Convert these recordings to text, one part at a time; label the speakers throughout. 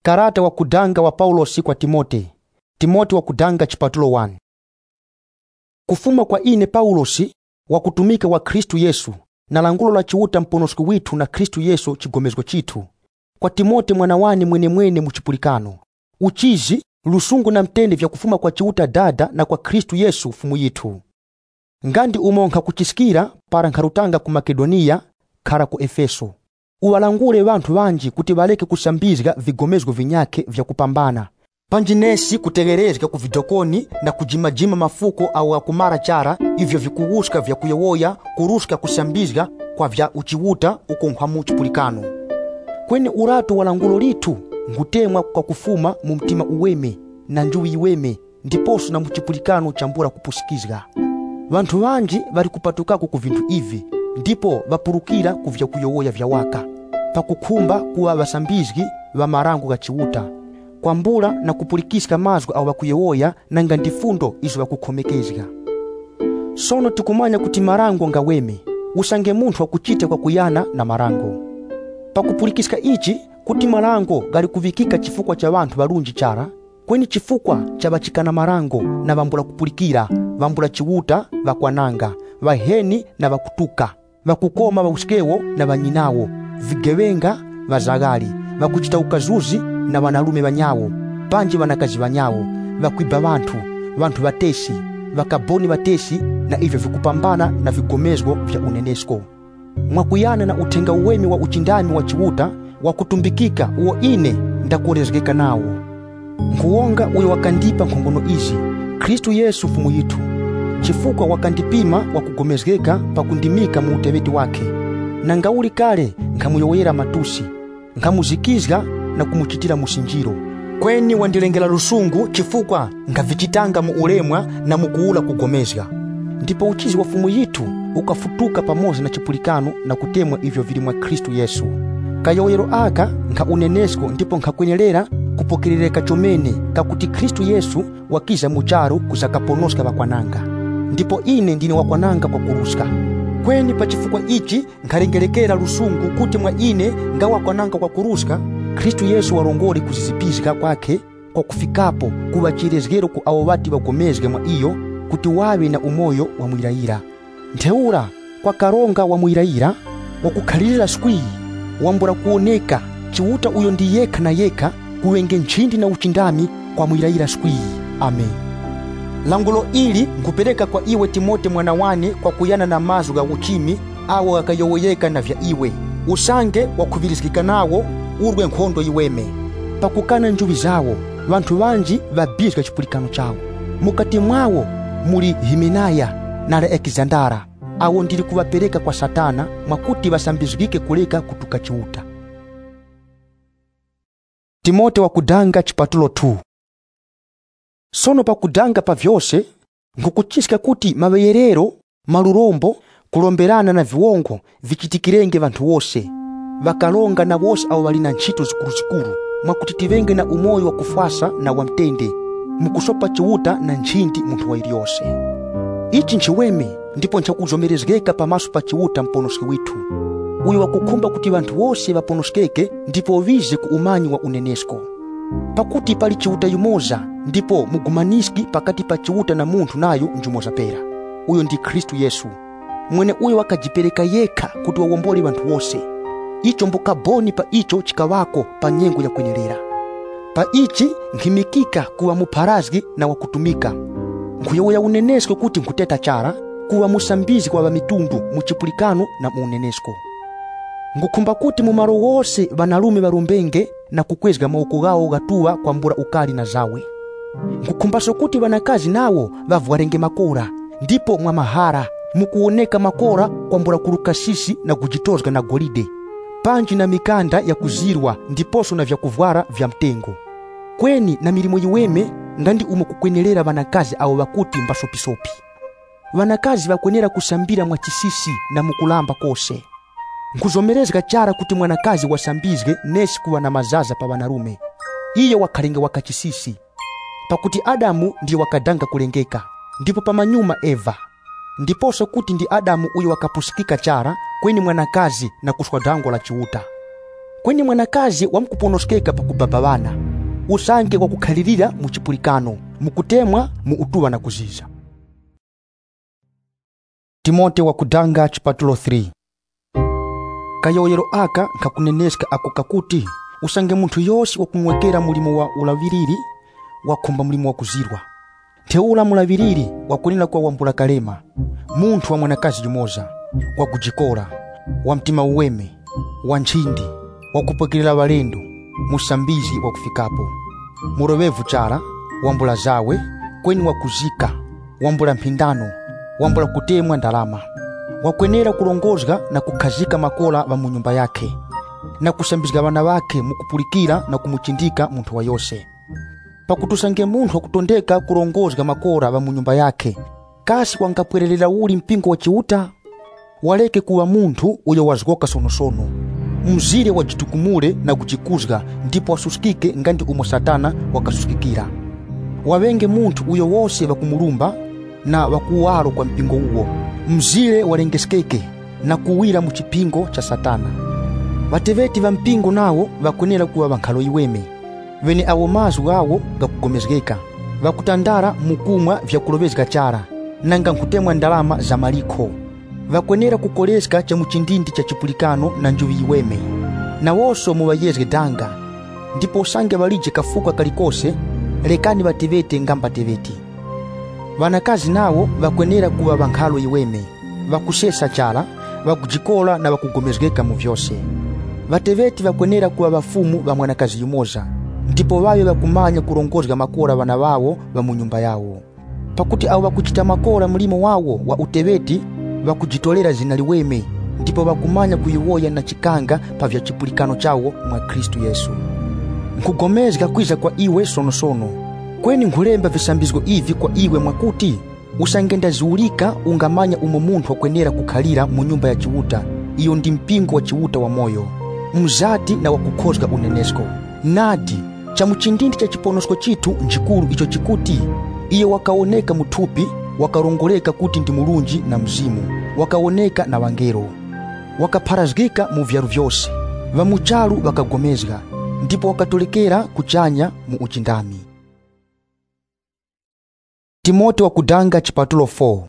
Speaker 1: Karata wa kudanga wa Paulosi kwa Timote wa kudanga chipatulo 1. Kufuma kwa ine Paulosi wa kutumika wa Kristu Yesu na langulo la chiuta mponoski witu na Kristu Yesu chigomezgo chitu. Kwa Timote mwana wani mwene muchipulikano. Uchizi, lusungu na mtende vya kufuma kwa chiuta dada na kwa Kristu Yesu fumu yitu. Ngandi umonka kuchisikira para nkarutanga ku Makedonia kara ku Efeso. Uwalangule wantu wanji kuti baleke kusambizga vigomezgo vinyake vya kupambana. Panjinesi kutegerezga ku vidokoni na kujimajima mafuko au akumara chara ivyo vikuuska vya kuyewoya kuruska kusambizga kwa vya uchiwuta uko nkamu chipulikano. Kweni uratu walangulo litu ngutemwa kwa kufuma mumtima uweme na njuwi iweme ndiposu na mchipulikano chambura kupusikizga. Wantu wanji bari kupatukako ku vintu ivi ndipo bapurukira kuvya kuyowoya vya waka pakukumba kuwa basambizgi wa marangu gachiwuta kwambula na kupulikisika mazgu au bakuyewoya na ngandifundo izo bakukomekezga. Sono tukumanya kuti marango ngaweme usange muntu wa kuchite kwa kuyana na marango. Pakupulikisika ichi kuti marango gali kuvikika chifukwa cha wantu barunji chara kweni chifukwa cha bachikana marango na bambula kupulikira bambula chiwuta bakwananga baheni na bakutuka bakukoma bausikewo na banyinawo vigewenga bazagali bakuchita ukazuzi na banalume banyawo panji banakazi banyawo bakwiba bantu batesi bakaboni batesi na ivyo vikupambana na vigomezgo vya unenesko. Mwakuyana na utenga uwemi wa uchindami wa chiwuta wa kutumbikika uo ine ndakurezgeka nawo. Nkuonga uyo wakandipa nkongono izi Kristu Yesu fumu yitu chifukwa wakandipima wa kugomezgeka pakundimika mu utebeti wake na ngauli kale nkamuyoyera matusi nkamuzikizga na kumuchitira musinjiro kweni wandilengela lusungu chifukwa ngavichitanga mu ulemwa na mukuula kugomezga. Ndipo uchizi wa fumu yitu ukafutuka pamoja na chipulikano na kutemwa ivyo vilimwa Kristu Yesu. Kayoyero aka nka unenesko ndipo nkakwenyelera kupokerereka chomene kakuti Kristu Yesu wakiza mucharu kuzakaponoska bakwananga. Ndipo ine ndine wakwananga kwa kuruska. Kweni pachifukwa ichi nkarengelekera lusungu kuti mwa ine nga wakwananga kwa kuruska Kristu Yesu warongori kuzizipizika kwake kwa kufikapo kubachirezgero ku awo bati bagomezge mwa iyo kuti wawe na umoyo wa mwiraira. Nteura kwa karonga wa mwiraira wa kukhalirira skwii wambura kuoneka chiwuta uyo ndi yeka na yeka kuwenge nchindi na uchindami kwa mwiraira skwii. Amen. Langulo ili nkupeleka kwa iwe Timote mwana wane kwa kuyana na mazu ga uchimi awo akayowoyeka na vya iwe usange wa kuvirizikika nawo urwe nkhondo iweme pakukana njubi zawo wantu wanji babizga chipulikano chawo mukati mwawo muli Himenaya na Alexandara awo ndili kuwapeleka kwa Satana mwakuti basambizgike kuleka kutuka chiuta. Timote wa kudanga chipatulo 2. Sono pa kudanga pa vyose nkukuchisika kuti mabeyerero malurombo kulomberana na viwongo vichitikirenge vantu wose vakalonga na wose au walina nchito zikuru mwakuti tivenge na umoyo wa kufasa na wa mtende mukusopa chiwuta na nchindi muntu wa iliyose. Ichi nchiweme ndipo nchakuzomerezgeka pamaso pa chiwuta mponoski witu uyo wakukumba kuti vantu wose vaponoskeke ndipo vize ku umanyi wa unenesko. Pakuti pali chiwuta yumoza ndipo mugumaniski pakati pa chiwuta na muntu nayo njumoza pera uyo ndi Kristu Yesu mwene uyo wakajipeleka yeka kuti wawombole vantu wose. Icho mbuka boni pa icho chikawako pa nyengo ya kwenyelera. Pa ichi nkimikika kuwa muparazgi na wakutumika nkuyoya unenesko kuti nkuteta chara kuwa musambizi kwa mitundu muchipulikano na muunenesko. Ngukumba kuti mumaro wose banalume barumbenge na kukwezga mauko gao gatuwa kwa mbura ukali na zawe. Ngukumbaso kuti banakazi nawo bavwarenge makora ndipo mwa mahara mukuoneka makora kwa mbura kurukasisi na kujitozga na golide panji na mikanda ya kuzirwa ndiposo na vya kuvwara vya mtengo. Kweni na milimo yiweme ngandi umukukwenelera banakazi au bakuti mbasopisopi. Banakazi bakwenera kusambira mwa chisisi na mukulamba kose. Nkuzomerezga chara kuti mwanakazi wasambizge nesi kuwa na mazaza pa banarume. Iyo wakalenge wakachisisi. Pakuti Adamu ndiyo wakadanga kulengeka ndipo pamanyuma Eva. Ndiposo kuti ndi Adamu uyo wakapusikika chara kweni mwanakazi na kuswa dango la chiwuta. kweni mwanakazi wamkuponoskeka pakubaba wana, usange wakukhalirira mu chipulikano, mukutemwa, mu utuwa na kuziza. Timote wakudanga chipatulo 3. Kayoyero aka nkakuneneska ako kakuti usange munthu yose wakumwekera mulimo wa ulaviriri wakhumba mulimo wa kuzirwa. Ntheula mulaviriri wakunena kwa wambula kalema, munthu wa mwanakazi yumoza, wakujikola, wa mtima uweme, wa nchindi, wakupokirira walendo, musambizi wakufikapo, murovevu chara, wambula zawe, kweni wakuzika, wambula mpindano, wambula kutemwa ndalama, wakwenera kulongozga na kukhazika makola wa munyumba yake, na kusambizga wana wake mukupulikira na kumuchindika munthu wa yose. Pakutusange munthu wakutondeka kulongozga makola wa munyumba yake, kasi wangapwerelera uli mpingo wa chiuta, waleke kuwa munthu uyo wazgoka sonosono, mzire wajitukumule na kuchikuzga, ndipo wasuskike ngandi umo Satana wakasuskikira. Wawenge munthu uyo wose wakumulumba na wakuwaro kwa mpingo uwo, mzire walengeskeke na kuwira mu chipingo cha Satana. Vateveti va mpingo nawo vakwenera kuwa vankhalo iweme, vene awo mazu awo gakugomezgeka, vakutandara mukumwa vyakulovezga chara, nanga nkutemwa ndalama za maliko. Vakwenera kukoleska cha muchindindi cha chipulikano na njuvi iweme, na woso muwayezge danga, ndipo sange valije kafuka kalikose, lekani vatevete ngamba teveti. Vanakazi nawo vakwenera kuwa vankhalo iweme, vakusesa chara, vakujikola na vakugomezgeka mu vyose. Vateveti vakwenera kuwa vafumu va mwanakazi yumoza, ndipo vawe vakumanya kulongozga makola vana wawo va munyumba yawo. Pakuti awo vakuchita makola mulimo wawo wa uteveti vakujitolera zina liweme, ndipo vakumanya kuyiwoya na chikanga pa vya chipulikano chawo mwa Kristu Yesu. Nkugomezga kwiza kwa iwe sonosono, kweni nkulemba visambizgo ivi kwa iwe mwakuti usangenda ziulika ungamanya umo munthu wakwenera kukhalira mu nyumba ya chiuta, iyo ndi mpingo wa chiuta wa moyo, mzati na wakukhozga unenesko. Nadi cha muchindindi cha chiponosko chitu njikulu icho chikuti iyo wakaoneka muthupi, wakarongoleka kuti ndi mulunji na mzimu, wakaoneka na wangero, wakapharazgika mu vyaru vyose, vamuchalu vakagomezga, ndipo wakatolekera kuchanya mu uchindami. Timote wakudanga chipatulo 4.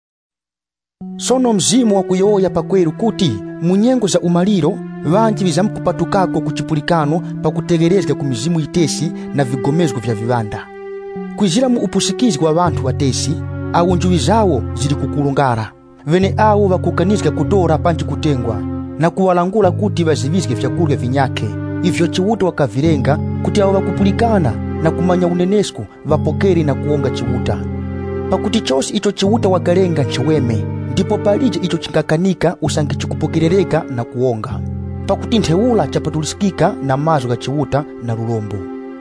Speaker 1: Sono mzimu wakuyoya pakweru kuti munyengo za umaliro vanji vizamkupatukako kuchipulikano pakutegerezga ku mizimu itesi na vigomezgo vya vivanda. Kwizira mu upusikizi kwa vantu watesi, awo njuwi zawo zili kukulungara, vene awo vakukanizga kutora panji kutengwa, na kuwalangula kuti vazivizge vyakulya vinyake, ivyo chiuta wakavirenga kuti awo vakupulikana na kumanya unenesku vapokeri na kuonga chiuta. Pakuti chose icho chiuta wakalenga nchiweme, ndipo palije icho chingakanika usange chikupokerereka na kuonga. Pakuti ntheula chapatulisikika na mazu ga chiuta na lulombo.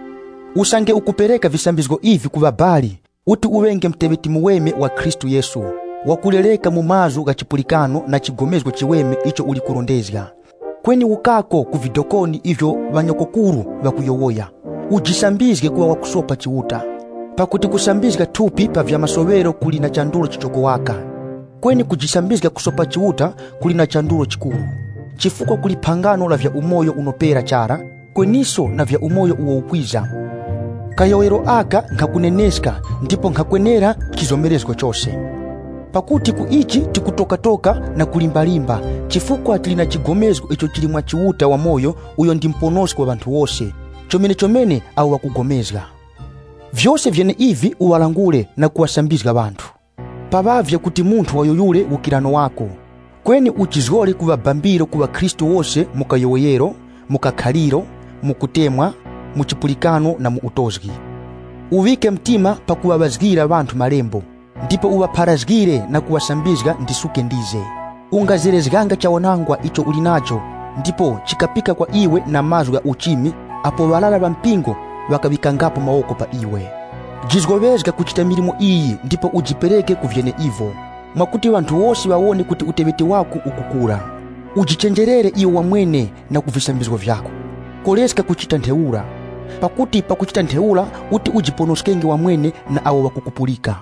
Speaker 1: Usange ukupereka visambizgo ivi kuvabali, uti uwenge mteveti muweme wa Kristu Yesu, wakuleleka mu mazu ga chipulikano na chigomezgo chiweme icho ulikurondezga. Kweni ukako kuvidokoni ivyo vanyokokuru vakuyowoya, ujisambizge kuwa wakusopa chiuta. Pakuti kusambizga tupi pa vya masovero kulina chandulo chichokowaka, kweni kujisambizga kusopa chiuta kulina chandulo chikuru. Chifuko kulipangano la vya umoyo unopera chara, kweniso na vya umoyo uwo ukwiza. Kayoero aka nkakuneneska, ndipo nkakwenera kizomerezgo chose. Pakuti kuichi tikutoka na kulimbalimba, chifuko atilina chigomezgo icho chilimwa chiuta wa moyo uyo ndi mponosi kwa vantu wose, chomene au wakugomezga. Vyose vyene ivi uwalangule na kuwasambizga vantu. Pavavya kuti munthu wayoyule ukirano wako, kweni uchizgole kuwa bambiro kuwa Kristu wose mukayoyero, mukakhaliro, mukutemwa, muchipulikano na muutozgi. Uwike mtima pakuwabazgira vantu malembo, ndipo uwapharazgire na kuwasambizga ndisuke ndize. Ungazerezganga chaonangwa icho ulinacho, ndipo chikapika kwa iwe na mazu ga uchimi, apo walala wa mpingo wakavikangapo maoko pa iwe. Jizgovezga kuchita milimo iyi, ndipo ujipereke kuvyene ivo, mwakuti vantu wose waone kuti uteveti wako ukukura. Ujichenjerere iyo wamwene na kuvisambizgo vyako. Koleska kuchita ntheula, pakuti pakuchita ntheula uti ujiponoskenge wamwene na awo wakukupulika.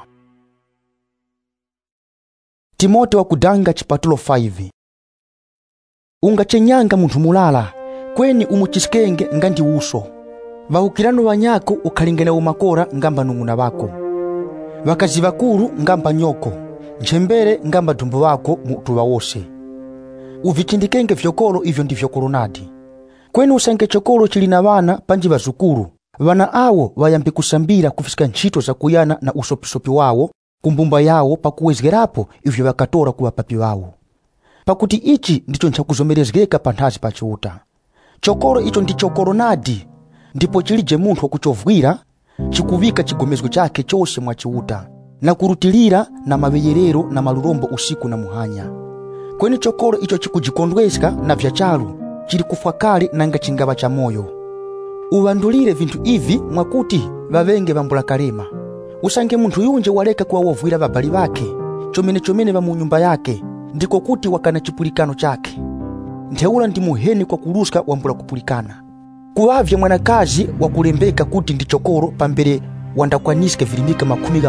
Speaker 1: Timote wakudanga chipatulo 5. Ungachenyanga munthu mulala, kweni umuchisikenge ngandi uso. Vahukirano wanyako ukhalingana umakora ngamba nung'una vako. Vakazi vakuru ngamba nyoko, njembere ngamba dumbu wako mutuwa wose. Uvichindikenge vyokolo ivyo ndivyo koronadi. Kweni usange chokolo chilina vana panji vazukuru. Vana awo vayambi kusambira kufisika nchito za kuyana na usopisopi wawo kumbumba yawo pakuwezgerapo ivyo vakatora kuwa papi wawo. Pakuti ichi ndicho nchakuzomerezgeka panthazi pa chiuta. Chokolo icho ndicho koronadi, ndipo chilije munthu wakuchovwira chikuvika chigomezgo chake chose mwa chiuta na kurutilira na maveyerero na malurombo usiku na muhanya. Kweni chokolo icho chikujikondweska na vyachalu chili kufwa kale nanga chingava cha moyo. Uwandulire vintu ivi mwakuti vavenge vambula kalema. Usange munthu yunje waleka kuwa wovwira vabali vake chomene va mu nyumba yake, ndiko kuti wakana chipulikano chake. Ntheula ndi muheni kwa kuluska wambula kupulikana. Kuwavya mwanakazi wa kulembeka kuti ndi chokolo pambere wandakwaniske vilimika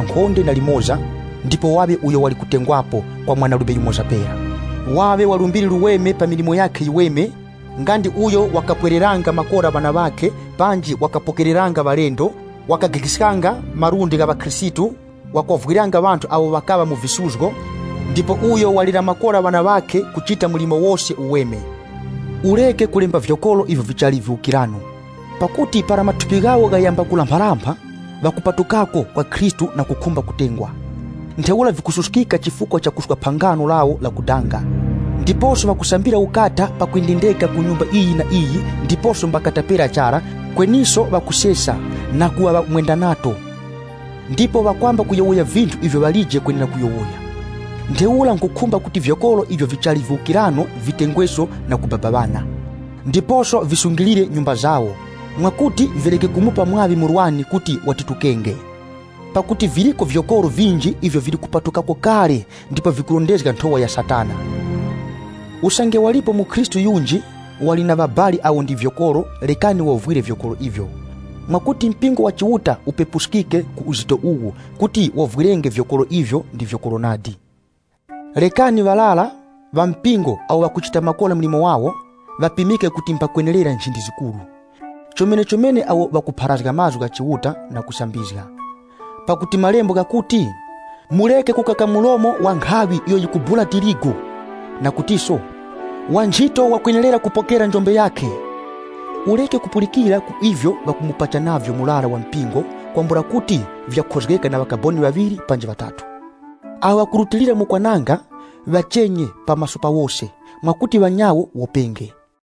Speaker 1: 11 ndipo wabe uyo wali kutengwapo kwa mwana lube yumoza pera. Wabe walumbiri luweme pa milimo yake iweme, ngandi uyo wakapwereranga makora bana bake, panji wakapokereranga valendo, wakagikiskanga marundi ga bakrisitu, wakovwiranga bantu abo bakaba mu visuzgo, ndipo uyo walira makora bana bake kuchita mulimo wose uweme. Ureke kulemba vyokolo ivyo vichali vyukirano. Pakuti para matupi gawo gayamba kulampalampa, vakupatukako kwa Kristu na kukumba kutengwa. Ntheula vikususkika chifukwa cha kusuka pangano lao la kudanga. Ndiposo vakusambira ukata pakuindendeka kunyumba iyi na iyi, ndiposo mbakatapera chara, kweniso vakusesa na kuwa mwenda nato. Ndipo vakwamba kuyowoya vintu ivyo valije kwenina kuyowoya. Ntheula nkukumba kuti vyokolo ivyo vichali vyukirano vitengweso na kubababana. Ndiposo visungilire nyumba zawo, mwakuti vileke kumupa mwavi murwani kuti watitukenge. Pakuti viliko vyokolo vinji ivyo vili kupatukako kale, ndipo vikulondezga ntowa ya Satana. Usange walipo mu Kristu yunji walina vabali au ndi vyokolo, lekani wovwire vyokolo ivyo. Mwakuti mpingo wa chiuta upepuskike ku uzito uwu kuti wovwirenge vyokolo ivyo ndi vyokolo nadi. Lekani valala vampingo au wakuchita makola mlimo wawo vapimike kuti mpakwenelera nchindi zikuru. Chomene au wakupharazga mazu ga chiuta na kusambizga. Pakuti malembo gakuti muleke kukaka mulomo wa nkhawi iyo yikubula tirigu, na kutiso wanjito wakwenelera kupokera njombe yake. Uleke kupulikira ku ivyo vakumupacha navyo mulala wa mpingo kwambura kuti vyakozgeka na wakaboni waviri panje vatatu. Awa kurutilira mukwananga vachenye pamaso pa wose, mwakuti wanyawo wopenge.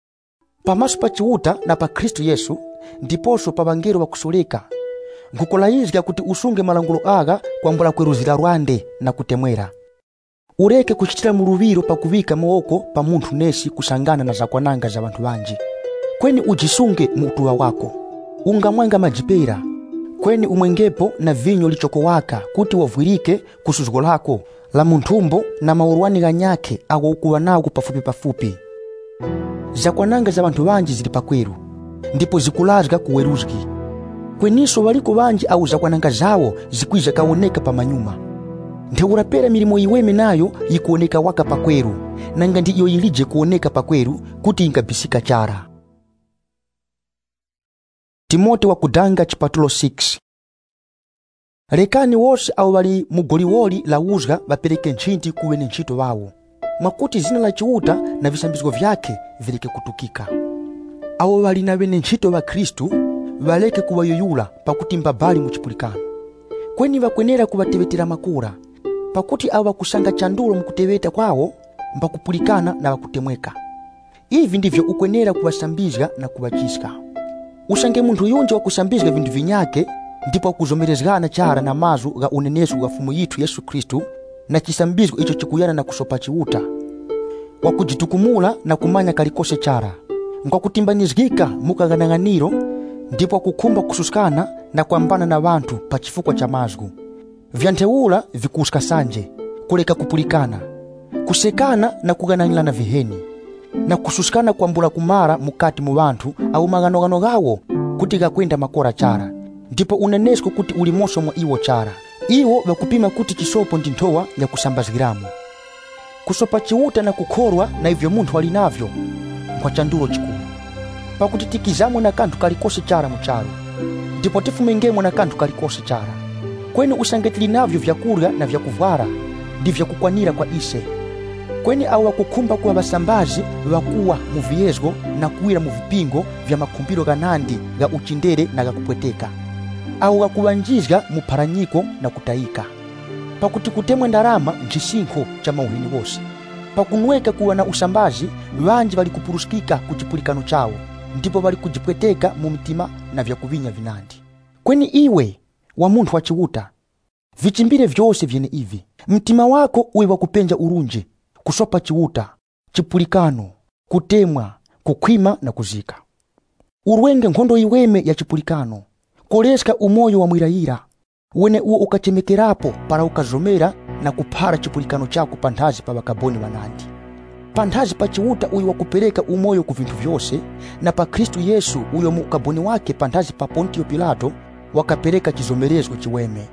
Speaker 1: Pamaso pa chiuta na pa Kristu Yesu, ndiposo pa vangelo wakusoleka. Nkukolaizga kuti usunge malangulo aga kwambura kweruzira rwande na kutemwera. Ureke kuchitira muluviro pa kuvika mooko pa munthu nesi kusangana na zakwananga za bantu banji. Kweni ujisunge mutuwa wako. Ungamwanga majipera. Kweni umwengepo na vinyo lichoko waka kuti wavwirike kusuzgo lako la munthumbo na maurwani ganyake ago ukuwa nao pafupi pafupi. Zakwananga za bantu banji zili pakweru, ndipo zikulazga kuweruzgi. Kweniso waliko banji au zakwananga zawo zikwiza kaoneka pa manyuma. Ntheurapera milimo iweme nayo yikuoneka waka pakweru, nanga ndi iyo ilije kuoneka pakweru kuti ingabisika chara. Timote wa kudanga chipatulo 6. Lekani wose au wali mugoliwoli la uzga vapereke nchinti kuwene nchito wawo, mwakuti zina la chiuta na visambizgo vyake vileke kutukika. Au wali na wene nchito wa Kristu valeke kuwayoyula pakuti mbabali muchipulikano. Kweni vakwenera kuvatebetera makura, pakuti awa kusanga chandulo mukutebeta kwawo mbakupulikana na wakutemweka. Ivi ndivyo ukwenera kuwasambizga na kuwachiska. Usange munthu yunje wa kusambizga vindu vinyake, ndipo kuzomerezgana chara na mazu ga unenesu ga fumu yitu Yesu Kristu na chisambizgo icho chikuyana na kusopa chiuta. Wakujitukumula na kumanya kalikose chara. Nkwa kutimbanizgika mukagananganiro, ndipo kukumba kususkana na kuambana na vantu pa chifukwa cha mazgu. Vyanteula vikuska sanje, kuleka kupulikana, kusekana na kugananila na viheni, na kususkana kuambula kumara mukati mu vantu au maganogano gawo kuti gakwenda makora chara. Ndipo unenesku kuti ulimoso mwa iwo chara. Iwo vakupima kuti chisopo ndi ntowa ya kusambazgiramu. Kusopa chiuta na kukorwa na ivyo munthu walinavyo kwa chandulo chikulu. pakuti tikizamwe na kanthu kalikose chara muchalo, ndipo tifumengemwe na kanthu kalikose chara. Kweni usange tili navyo vyakurya na vyakuvwara ndi vyakukwanira kwa ise. Kweni awo wakukhumba kuwa basambazi wakuwa mu viyezgo na kuwira mu vipingo vya makhumbiro ganandi ga uchindere na gakupweteka, awo wakuwanjizga mu paranyiko na kutayika. Pakuti kutemwe ndarama ncisinkho cha mauhini wose. Pakunweka kuwa na usambazi, wanji wali kupurusikika kuchipulikano chawo, ndipo wali kujipweteka mu mitima na vyakuvinya vinandi. Kweni iwe wa munthu wa chiwuta, vichimbire vyose vyene ivi. Mtima wako uwe wakupenja urunji, kusopa chiwuta, chipulikano, kutemwa, kukhwima na kuzika. Urwenge nkhondo iweme ya chipulikano, koleska umoyo wa mwirayira, wene uo ukachemekerapo para ukazomera na kuphara chipulikano chako panthazi pa bakaboni banandi. Panthazi pa chiwuta uyo wakupereka umoyo ku vinthu vyose, na pa Kristu Yesu uyo mu ukaboni wake panthazi pa Pontio Pilato wakapereka chizomerezgo chiweme.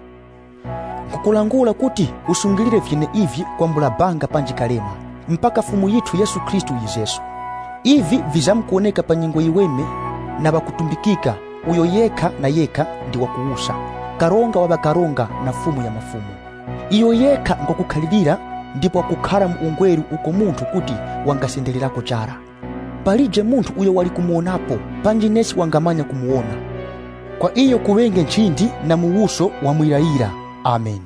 Speaker 1: Kukulangula kuti usungilire vyene ivi kwa mbulabanga panjikalema, mpaka fumu yithu Yesu Kristu yizeso. Ivi vizamkuoneka pa nyingo iweme na bakutumbikika uyo yeka na yeka ndi wakuusa, karonga wa bakaronga na fumu ya mafumu. Iyo yeka ngokukhalirira ndipo wakukhala mu ungweru uko munthu kuti wangasendelelako chara. Palije munthu uyo wali kumuonapo panjinesi wangamanya kumuona. Kwa iyo kuwenge nchindi na muwuso wa mwirayira. Amen.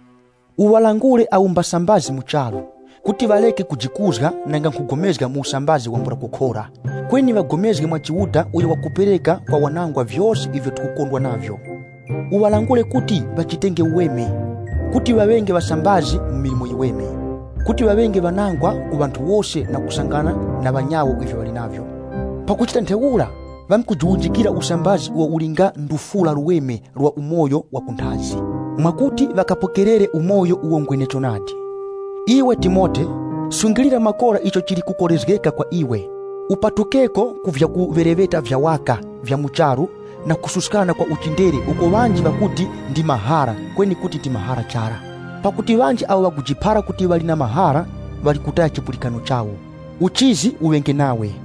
Speaker 1: Uwalangule au mbasambazi muchalo, kuti waleke kujikuzga nanga nkugomezga mu usambazi wa mbura kukhora. Kweni wagomezge mwa chiwuta uyo wakupereka kwa wanangwa vyose ivyo tukukondwa navyo. Uwalangule kuti wachitenge uweme, kuti wawenge wasambazi mmilimo iweme, kuti wawenge wanangwa ku bantu wose na kusangana na banyawo ivyo wali navyo. Pakuchita ntheula vamkujuunjikira usambazi uwa ulinga ndufula ruweme rwa umoyo wa kunthazi, mwakuti wakapokerere umoyo uwo ngwenecho nadi. Iwe Timote, sungilira makora icho chili kukolezgeka kwa iwe, upatukeko kuvya kuvereveta vya waka vya mucharu na kususkana kwa uchindere uko wanji wakuti ndi mahara, kweni kuti ti mahara chara. Pakuti wanji awo wakujipara kuti wali na mahara wali kutaya chipulikano chawo. Uchizi uwenge nawe.